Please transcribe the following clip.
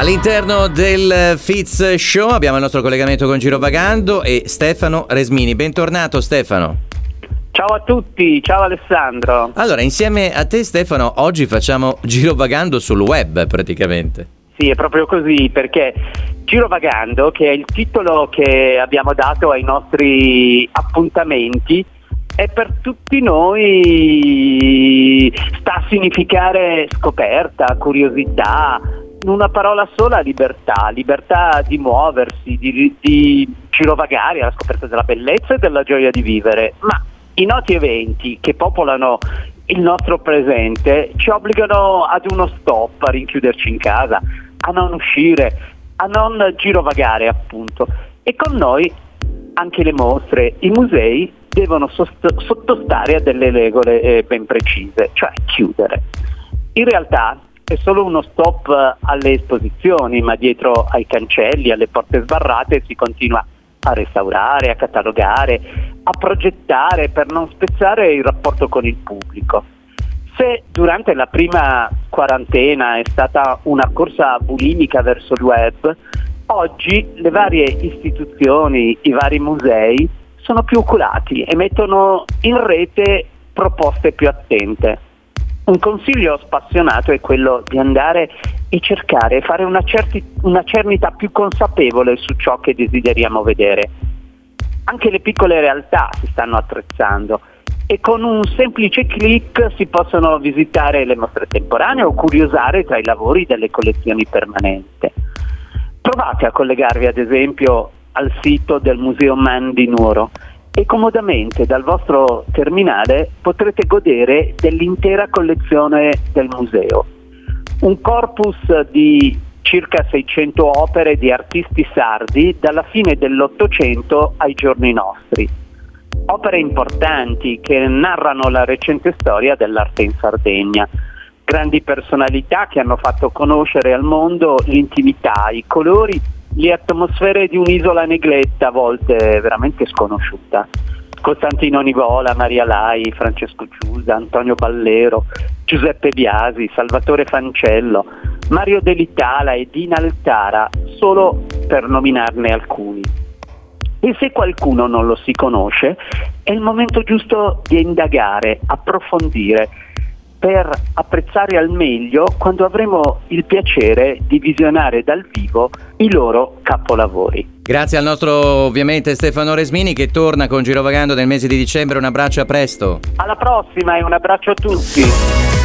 All'interno del Fitz Show abbiamo il nostro collegamento con Girovagando e Stefano Resmini. Bentornato Stefano. Ciao a tutti, ciao Alessandro. Allora, insieme a te Stefano, oggi facciamo Girovagando sul web praticamente. Sì, è proprio così, perché Girovagando, che è il titolo che abbiamo dato ai nostri appuntamenti, è per tutti noi, sta a significare scoperta, curiosità, in una parola sola libertà di muoversi, di girovagare alla scoperta della bellezza e della gioia di vivere. Ma i noti eventi che popolano il nostro presente ci obbligano ad uno stop, a rinchiuderci in casa, a non uscire, a non girovagare appunto. E con noi anche le mostre, i musei devono sottostare a delle regole ben precise, cioè chiudere. In realtà è solo uno stop alle esposizioni, ma dietro ai cancelli, alle porte sbarrate si continua a restaurare, a catalogare, a progettare per non spezzare il rapporto con il pubblico. Se durante la prima quarantena è stata una corsa bulimica verso il web, oggi le varie istituzioni, i vari musei sono più oculati e mettono in rete proposte più attente. Un consiglio spassionato è quello di andare e cercare e fare una cernita più consapevole su ciò che desideriamo vedere. Anche le piccole realtà si stanno attrezzando e con un semplice click si possono visitare le mostre temporanee o curiosare tra i lavori delle collezioni permanenti. Provate a collegarvi ad esempio al sito del Museo Man di Nuoro e comodamente dal vostro terminale potrete godere dell'intera collezione del museo. Un corpus di circa 600 opere di artisti sardi dalla fine dell'Ottocento ai giorni nostri. Opere importanti che narrano la recente storia dell'arte in Sardegna. Grandi personalità che hanno fatto conoscere al mondo l'intimità, i colori, le atmosfere di un'isola negletta, a volte veramente sconosciuta. Costantino Nivola, Maria Lai, Francesco Ciusa, Antonio Ballero, Giuseppe Biasi, Salvatore Fancello, Mario Delitala e Dina Altara, solo per nominarne alcuni. E se qualcuno non lo si conosce, è il momento giusto di indagare, approfondire, per apprezzare al meglio quando avremo il piacere di visionare dal vivo i loro capolavori. Grazie al nostro ovviamente Stefano Resmini che torna con Girovagando nel mese di dicembre. Un abbraccio, a presto. Alla prossima e un abbraccio a tutti.